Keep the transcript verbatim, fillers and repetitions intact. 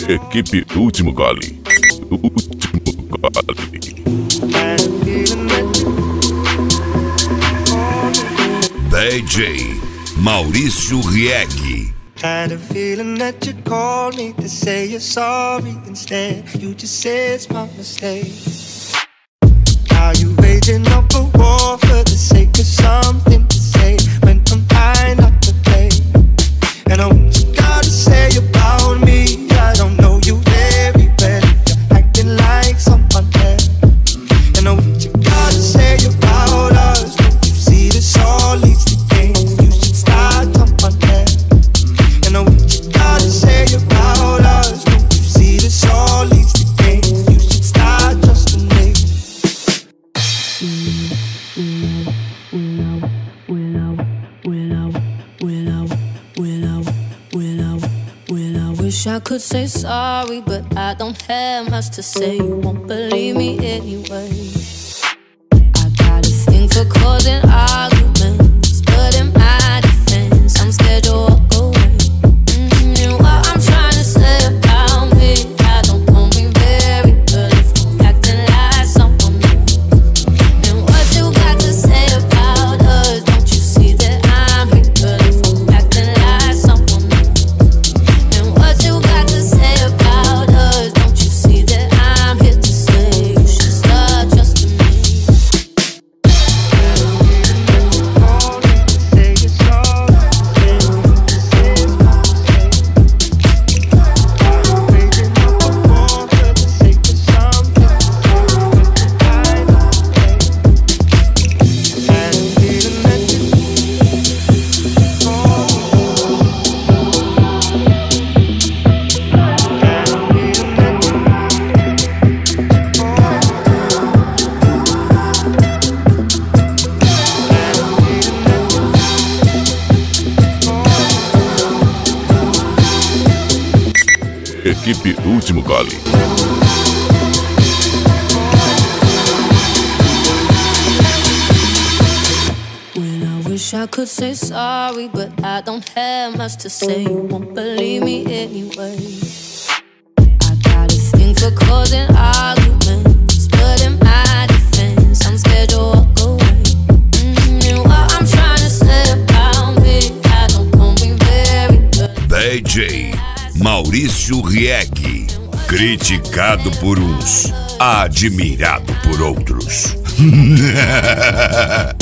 Equipe Último Gole. Último Gole. D J Maurício Rieg. Had a feeling that you called me to say you're sorry. Instead, you just said it's my mistake. Are you waging up a war for the sake of something to say when I'm trying not to play? And I what you gotta say about me, I don't know you very well. You're acting like someone else. And I what you gotta say about us, don't you see this all leads to games? You should start someone else. And I what you gotta say about us, don't you see this all leads to games? You should start trusting me. Wish I could say sorry, but I don't have much to say. You won't believe me anyway. I got a thing for causing arguments, but in my defense, I'm scared you'll walk away. Mm, and what I'm trying to say about me, I don't know me very well if I'm acting like someone else. And what you got to say about us, don't you see that I'm real if I'm acting like someone else? And what you got to say about us, don't you see that I'm here to say you should start trusting me? Equipe Último Gole. Well, I wish I could say sorry, but I don't have much to say. You won't believe me anyway. I got a thing for causing arguments, but in my defense, I'm scared you'll walk away. Mm, and what I'm trying to say about me, I don't know me very well. D J Maurício Rieg. Criticado por uns, admirado por outros.